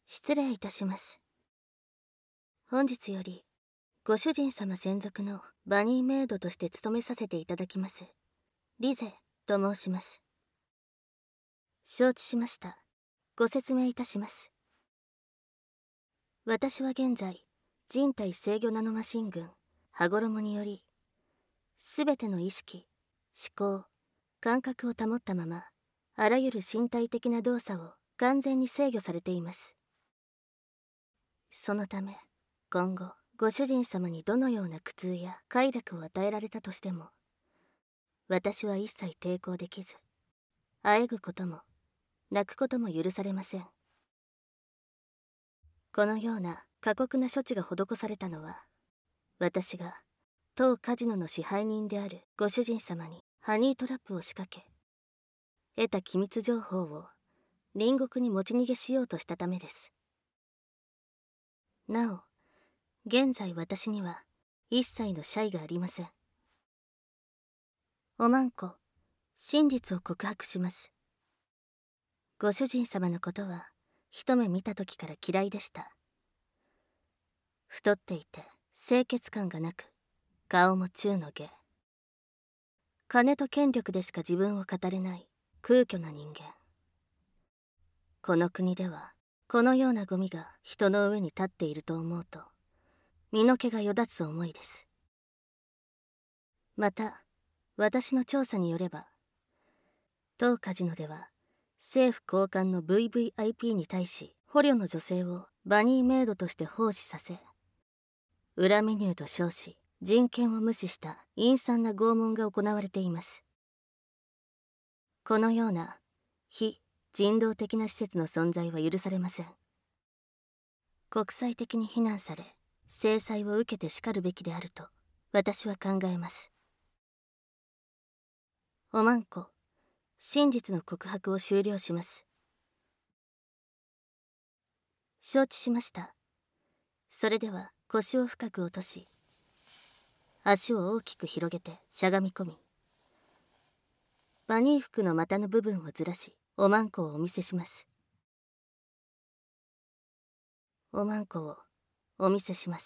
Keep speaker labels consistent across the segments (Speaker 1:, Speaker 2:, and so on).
Speaker 1: 失礼いたします。本日より、ご主人様専属のバニーメイドとして務めさせていただきます。リゼと申します。承知しました。ご説明いたします。私は現在、人体制御ナノマシン群、羽衣により、すべての意識、思考、感覚を保ったまま、あらゆる身体的な動作を完全に制御されています。そのため、今後、ご主人様にどのような苦痛や快楽を与えられたとしても、私は一切抵抗できず、あえぐことも、泣くことも許されません。このような過酷な処置が施されたのは、私が当カジノの支配人であるご主人様にハニートラップを仕掛け、得た機密情報を隣国に持ち逃げしようとしたためです。なお、現在私には一切の謝意がありません。おまんこ、真実を告白します。ご主人様のことは一目見た時から嫌いでした。太っていて清潔感がなく、顔も中の下。金と権力でしか自分を語れない空虚な人間。この国ではこのようなゴミが人の上に立っていると思うと、身の毛がよだつ思いです。また、私の調査によれば、当カジノでは政府高官の VVIP に対し捕虜の女性をバニーメイドとして奉仕させ、裏メニューと称し人権を無視した陰惨な拷問が行われています。このような非人道的な施設の存在は許されません。国際的に非難され、制裁を受けてしかるべきであると私は考えます。おまんこ、真実の告白を終了します。承知しました。それでは腰を深く落とし、足を大きく広げてしゃがみ込み、バニー服の股の部分をずらし、おまんこをお見せします。おまんこをお見せします。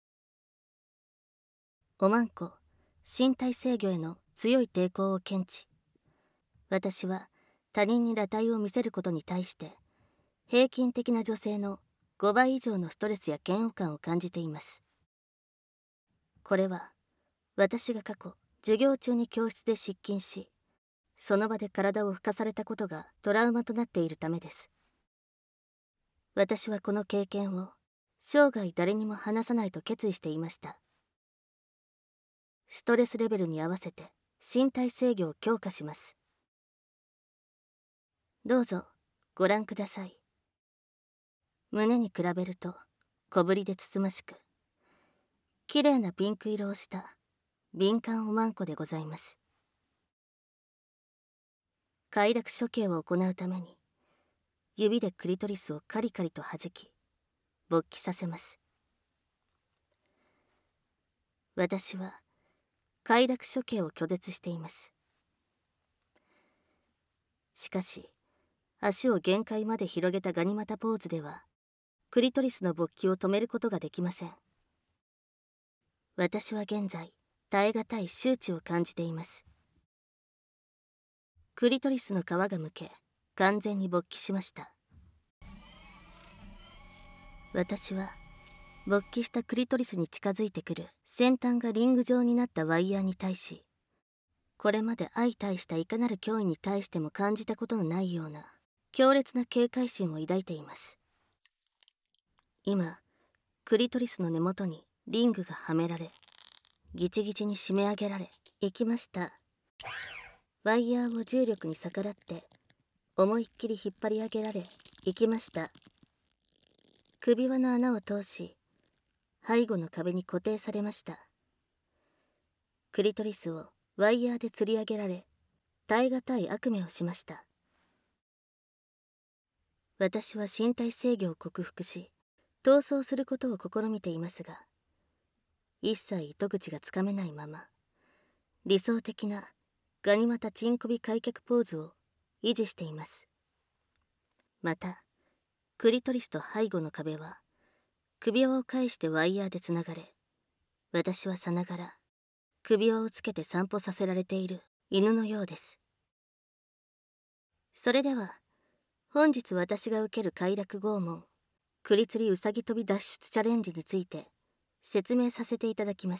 Speaker 1: おまんこ、身体制御への強い抵抗を検知。私は他人に裸体を見せることに対して、平均的な女性の5倍以上のストレスや嫌悪感を感じています。これは、私が過去、授業中に教室で失禁し、その場で体を吹かされたことがトラウマとなっているためです。私はこの経験を生涯誰にも話さないと決意していました。ストレスレベルに合わせて身体制御を強化します。どうぞご覧ください。胸に比べると小ぶりでつつましく、綺麗なピンク色をした敏感おまんこでございます。快楽処刑を行うために、指でクリトリスをカリカリと弾き、勃起させます。私は快楽処刑を拒絶しています。しかし、足を限界まで広げたガニ股ポーズでは、クリトリスの勃起を止めることができません。私は現在、耐え難い羞恥を感じています。クリトリスの皮がむけ、完全に勃起しました。私は、勃起したクリトリスに近づいてくる先端がリング状になったワイヤーに対し、これまで相対したいかなる脅威に対しても感じたことのないような強烈な警戒心を抱いています。今、クリトリスの根元にリングがはめられ、ギチギチに締め上げられ、いきました。ワイヤーを重力に逆らって、思いっきり引っ張り上げられ、いきました。首輪の穴を通し、背後の壁に固定されました。クリトリスをワイヤーで吊り上げられ、耐え難い悪夢をしました。私は身体制御を克服し、逃走することを試みていますが、一切糸口がつかめないまま、理想的なガニ股チンコビ開脚ポーズを維持しています。また、 クリトリスと背後の壁は首輪を介してワイヤーでつながれ、私はさながら首輪をつけて散歩させられている犬のようです。それでは本日私が受ける快楽拷問クリ釣りうさぎ跳び脱出チャレンジについて説明させていただきます。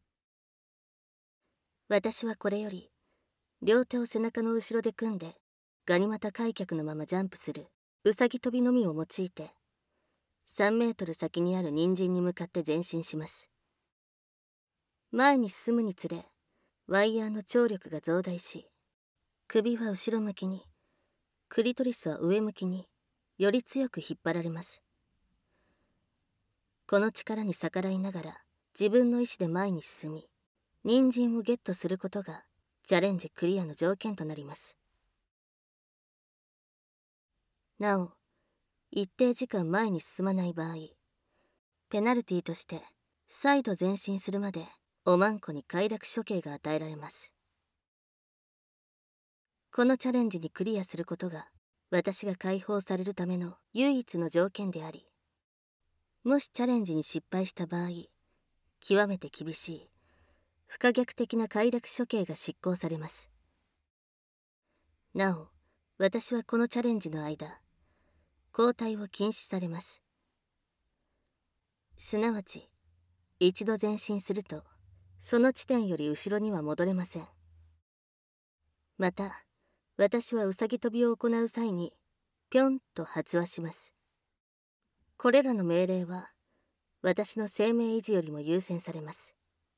Speaker 1: 私はこれより両手を背中の後ろで組んでガニ股開脚のままジャンプするうさぎ跳びのみを用いて3メートル先にある人参に向かって前進します。前に進むにつれワイヤーの張力が増大し、首は後ろ向きに、クリトリスは上向きにより強く引っ張られます。この力に逆らいながら自分の意志で前に進み、人参をゲットすることがチャレンジクリアの条件となります。なお、一定時間前に進まない場合、ペナルティとして再度前進するまでおまんこに快楽処刑が与えられます。このチャレンジにクリアすることが私が解放されるための唯一の条件であり、もしチャレンジに失敗した場合、極めて厳しい不可逆的な快楽処刑が執行されます。なお、私はこのチャレンジの間、交代を禁止されます。すなわち、一度前進すると、その地点より後ろには戻れません。また、私はうさぎ跳びを行う際に、ぴょんと発話します。これらの命令は、私の生命維持よりも優先されます。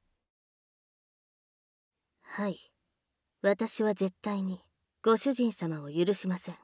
Speaker 1: はい、私は絶対にご主人様を許しません。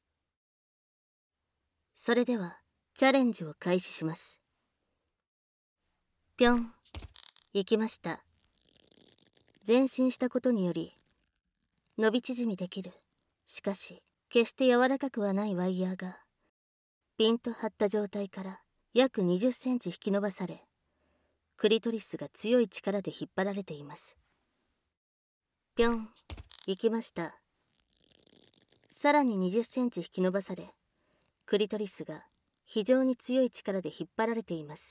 Speaker 1: それでは、チャレンジを開始します。ぴょん、行きました。前進したことにより、伸び縮みできる。しかし、決して柔らかくはないワイヤーが、ピンと張った状態から約20センチ引き伸ばされ、クリトリスが強い力で引っ張られています。ぴょん、行きました。さらに20センチ引き伸ばされ、クリトリスが非常に強い力で引っ張られています。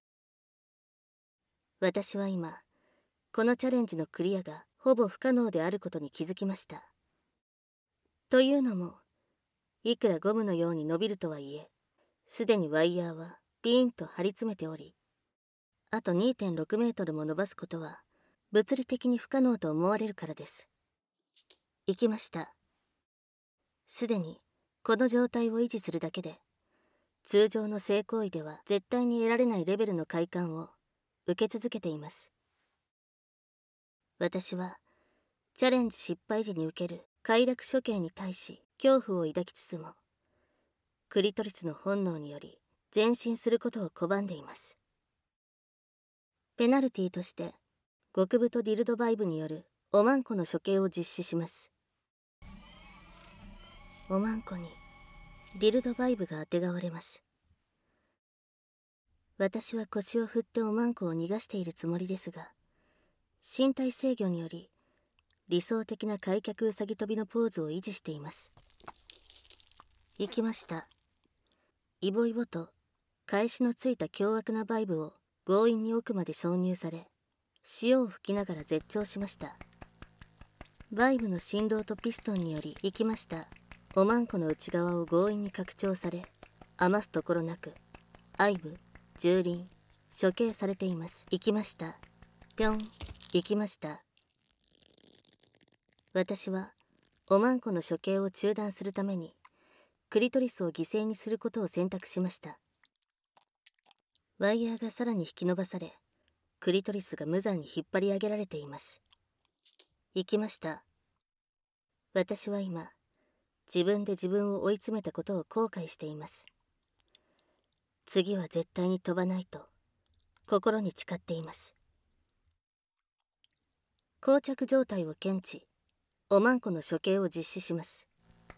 Speaker 1: 私は今、このチャレンジのクリアがほぼ不可能であることに気づきました。というのも、いくらゴムのように伸びるとはいえ、すでにワイヤーはピーンと張り詰めており、あと 2.6 メートルも伸ばすことは物理的に不可能と思われるからです。行きました。すでにこの状態を維持するだけで、通常の性行為では絶対に得られないレベルの快感を受け続けています。私はチャレンジ失敗時に受ける快楽処刑に対し恐怖を抱きつつも、クリトリスの本能により前進することを拒んでいます。ペナルティとして極太ディルドバイブによるおまんこの処刑を実施します。おまんこにディルドバイブがあてがわれます。私は腰を振っておまんこを逃がしているつもりですが、身体制御により理想的な開脚うさぎ跳びのポーズを維持しています。行きました。イボイボと返しのついた凶悪なバイブを強引に奥まで挿入され、潮を吹きながら絶頂しました。バイブの振動とピストンにより行きました。おまんこの内側を強引に拡張され、余すところなく愛部、蹂躙、処刑されています。行きました。ぴょん、行きました。私はおまんこの処刑を中断するためにクリトリスを犠牲にすることを選択しました。ワイヤーがさらに引き伸ばされ、クリトリスが無残に引っ張り上げられています。行きました。私は今、自分で自分を追い詰めたことを後悔しています。次は絶対に飛ばないと、心に誓っています。膠着状態を検知、おまんこの処刑を実施します。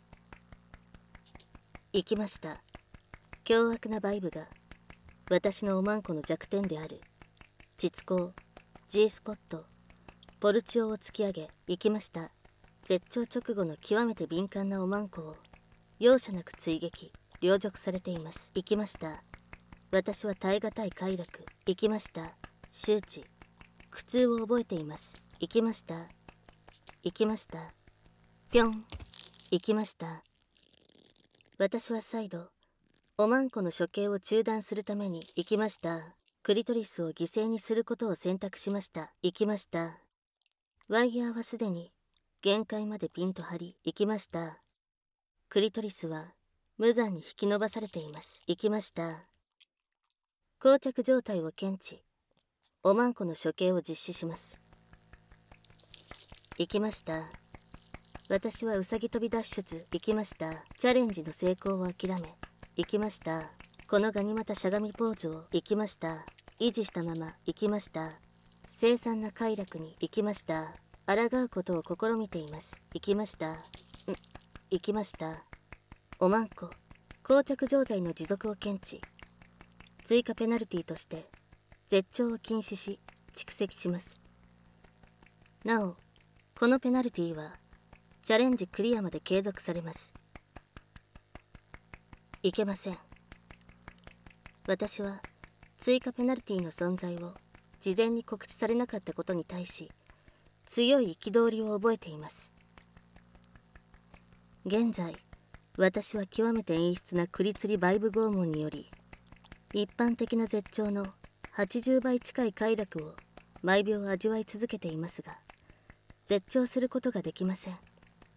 Speaker 1: 行きました。凶悪なバイブが、私のおまんこの弱点である、膣口、G スポット、ポルチオを突き上げ、行きました。絶頂直後の極めて敏感なおまんこを、容赦なく追撃、 凌辱されています。行きました。私は耐え難い快楽。行きました。周知。苦痛を覚えています。行きました。行きました。ぴょん。行きました。私は再度、おまんこの処刑を中断するために行きました。クリトリスを犠牲にすることを選択しました。行きました。ワイヤーはすでに限界までピンと張り、行きました。クリトリスは無残に引き伸ばされています。行きました。膠着状態を検知。おまんこの処刑を実施します。行きました。私はウサギ飛び脱出。行きました。チャレンジの成功を諦め。行きました。このガニ股しゃがみポーズを。行きました。維持したまま。行きました。凄惨な快楽に。行きました。抗うことを試みています。行きました。行きました。おまんこ膠着状態の持続を検知。追加ペナルティとして絶頂を禁止し蓄積します。なおこのペナルティはチャレンジクリアまで継続されます。いけません。私は追加ペナルティの存在を事前に告知されなかったことに対し強い憤りを覚えています。現在私は極めて陰湿なクリツリバイブ拷問により一般的な絶頂の80倍近い快楽を毎秒味わい続けていますが、絶頂することができません。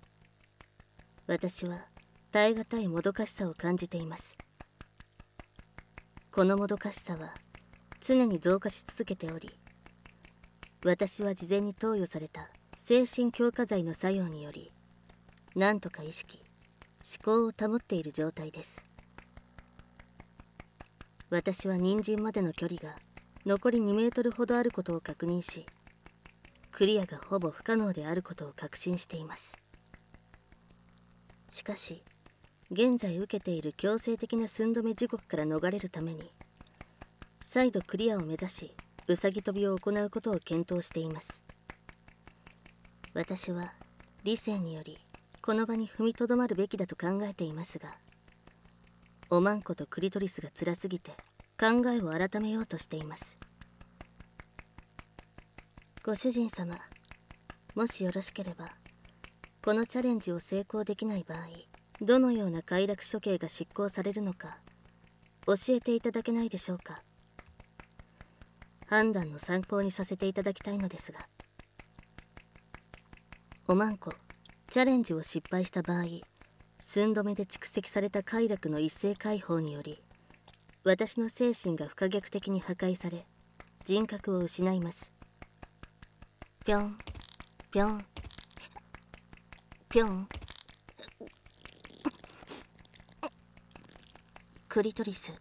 Speaker 1: 私は耐え難いもどかしさを感じています。このもどかしさは常に増加し続けており、私は事前に投与された精神強化剤の作用によりなんとか意識思考を保っている状態です。私は人参までの距離が残り2メートルほどあることを確認し、クリアがほぼ不可能であることを確信しています。しかし現在受けている強制的な寸止め地獄から逃れるために再度クリアを目指しウサギ跳びを行うことを検討しています。私は理性によりこの場に踏みとどまるべきだと考えていますが、おまんことクリトリスが辛すぎて考えを改めようとしています。ご主人様、もしよろしければこのチャレンジを成功できない場合、どのような快楽処刑が執行されるのか教えていただけないでしょうか。判断の参考にさせていただきたいのですが。おまんこチャレンジを失敗した場合、寸止めで蓄積された快楽の一斉解放により私の精神が不可逆的に破壊され人格を失います。ぴょんぴょんぴょん。クリトリス。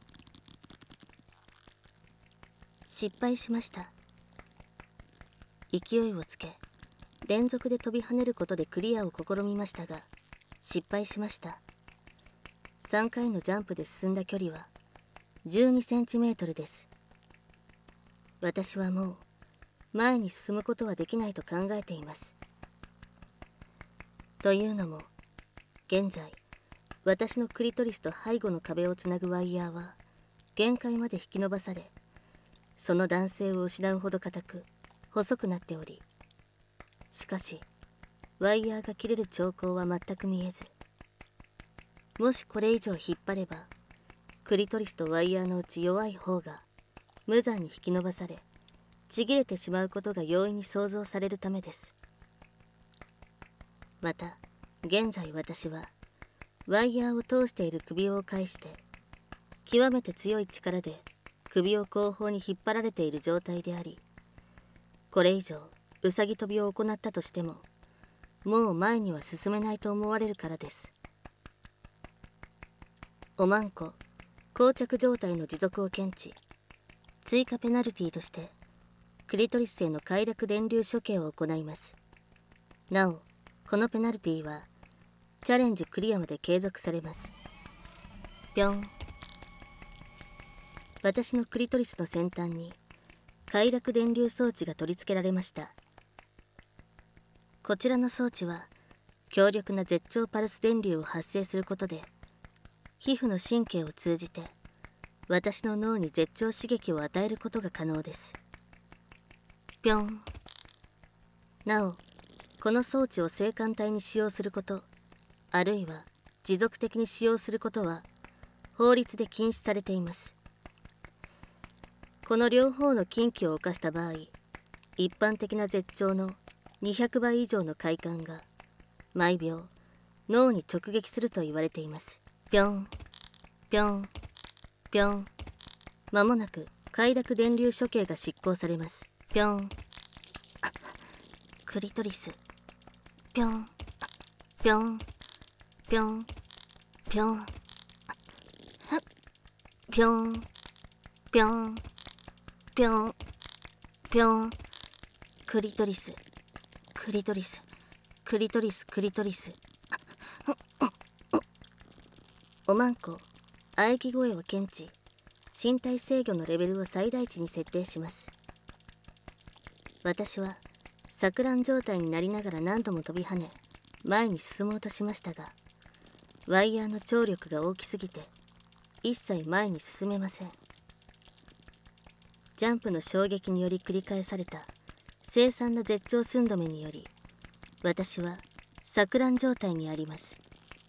Speaker 1: 失敗しました。勢いをつけ連続で飛び跳ねることでクリアを試みましたが失敗しました。3回のジャンプで進んだ距離は12センチメートルです。私はもう前に進むことはできないと考えています。というのも現在私のクリトリスと背後の壁をつなぐワイヤーは限界まで引き伸ばされ、その男性を失うほど硬く細くなっており、しかしワイヤーが切れる兆候は全く見えず、もしこれ以上引っ張ればクリトリスとワイヤーのうち弱い方が無残に引き伸ばされちぎれてしまうことが容易に想像されるためです。また現在私はワイヤーを通している首輪を介して極めて強い力で首を後方に引っ張られている状態であり、これ以上ウサギ跳びを行ったとしてももう前には進めないと思われるからです。おまんこ膠着状態の持続を検知。追加ペナルティとしてクリトリスへの快楽電流処刑を行います。なおこのペナルティはチャレンジクリアまで継続されます。ぴょん。私のクリトリスの先端に快楽電流装置が取り付けられました。こちらの装置は強力な絶頂パルス電流を発生することで皮膚の神経を通じて私の脳に絶頂刺激を与えることが可能です。ぴょん。なお、この装置を性感帯に使用すること、あるいは持続的に使用することは法律で禁止されています。この両方の禁忌を犯した場合、一般的な絶頂の200倍以上の快感が毎秒脳に直撃すると言われています。ぴょん、ぴょん、ぴょん。まもなく快楽電流処刑が執行されます。ぴょん。クリトリス。ぴょん、ぴょん、ぴょん、ぴょん。ぴょん、ぴょん、ぴょん、ぴょん。クリトリス、クリトリス、クリトリス、クリトリス。おまんこ、喘ぎ声を検知、身体制御のレベルを最大値に設定します。私は錯乱状態になりながら何度も飛び跳ね、前に進もうとしましたが、ワイヤーの張力が大きすぎて、一切前に進めません。ジャンプの衝撃により繰り返された凄惨な絶頂寸止めにより、私は錯乱状態にあります。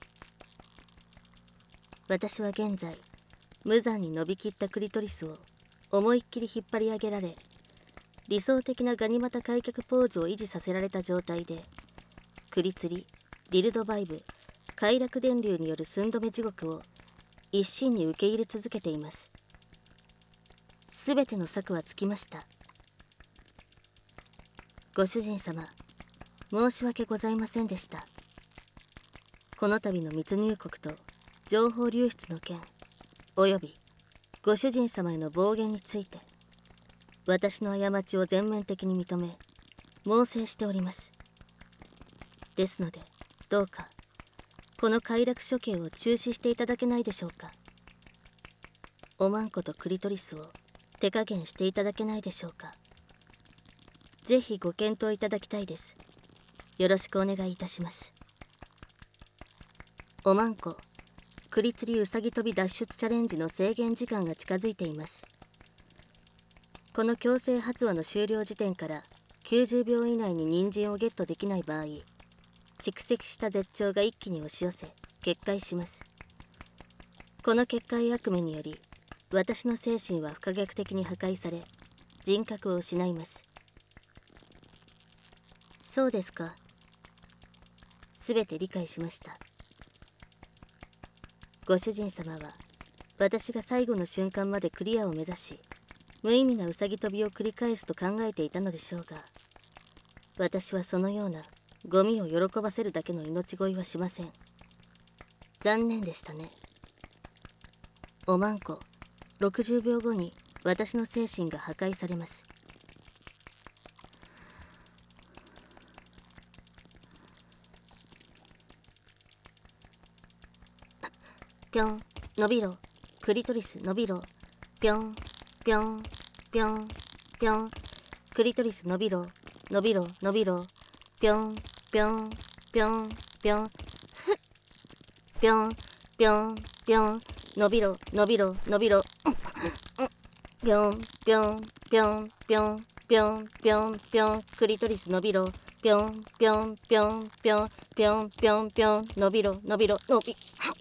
Speaker 1: 私は現在、無残に伸びきったクリトリスを思いっきり引っ張り上げられ、理想的なガニ股開脚ポーズを維持させられた状態で、クリ釣り、ディルドバイブ、快楽電流による寸止め地獄を一心に受け入れ続けています。すべての策は尽きました。ご主人様、申し訳ございませんでした。この度の密入国と情報流出の件、およびご主人様への暴言について、私の過ちを全面的に認め、猛省しております。ですので、どうか、この快楽処刑を中止していただけないでしょうか。おまんことクリトリスを手加減していただけないでしょうか。ぜひご検討いただきたいです。よろしくお願いいたします。おまんこ、クリ釣りうさぎ跳び脱出チャレンジの制限時間が近づいています。この強制発話の終了時点から90秒以内に人参をゲットできない場合、蓄積した絶頂が一気に押し寄せ、決壊します。この決壊悪夢により、私の精神は不可逆的に破壊され、人格を失います。そうですか。すべて理解しました。ご主人様は、私が最後の瞬間までクリアを目指し、無意味なうさぎ跳びを繰り返すと考えていたのでしょうが、私はそのようなゴミを喜ばせるだけの命乞いはしません。残念でしたね。おまんこ、60秒後に私の精神が破壊されます。ぴょん、伸びろ、クリトリス伸びろ、ぴょん、ぴょん、ぴょん、ぴょん、クリトリス伸びろ、伸びろ、伸びろ、ぴょん、ぴょん、ぴょん、ぴょん、ぴょん、ぴょん、ぴょん、伸びろ、伸びろ、伸びろ、ぴょん、ぴょん、ぴょん、ぴょん、ぴょん、ぴょん、ぴょん、クリトリス伸びろ、ぴょん、ぴょん、ぴょん、ぴょん、ぴょん、ぴょん、ぴょん、伸びろ、伸びろ、伸び。